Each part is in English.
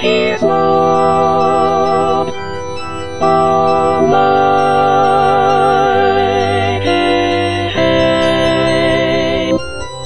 His love Almighty name.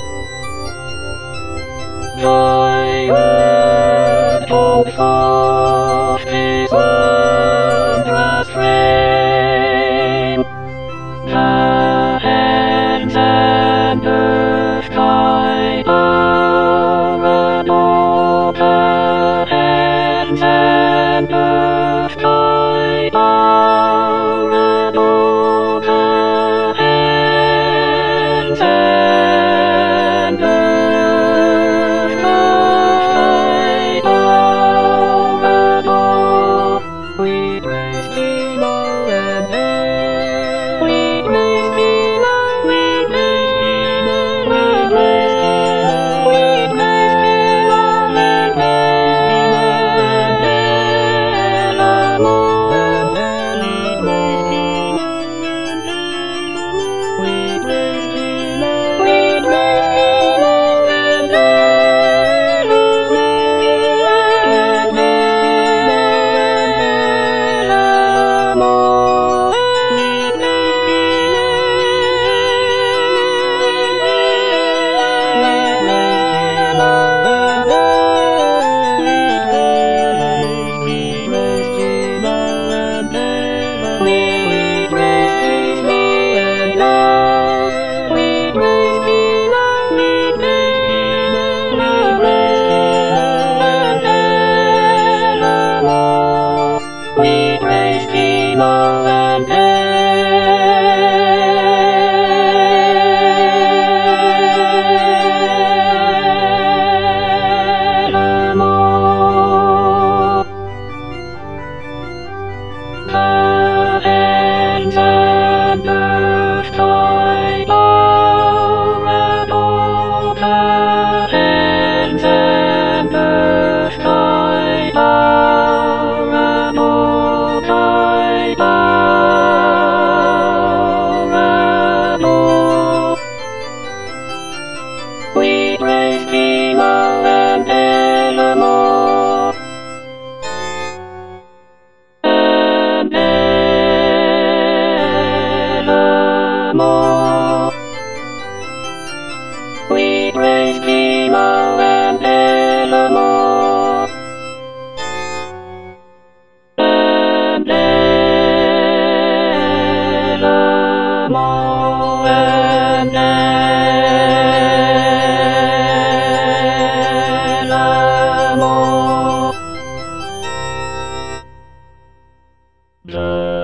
Thy word told forth His wondrous fame. The heavens and earth thy power adore. The heavens and earth thy power adore. The heavens and earth thy power adore. We praise Thee, Lord, and hail. We praise Thee, Lord, we praise Thee, Lord, we praise Thee, Lord, we praise Thee, Lord, we praise Thee, Lord, and evermore. We praise Thee, Lord, we praise Thee, Lord, and we praise Thee, Lord, and evermore. The heavens and earth thy power adore. The heavens and earth thy power adore. Thy power adore. We praise Thee, Lord, and evermore. And evermore. We praise Thee, Lord, and evermore. And evermore. And evermore.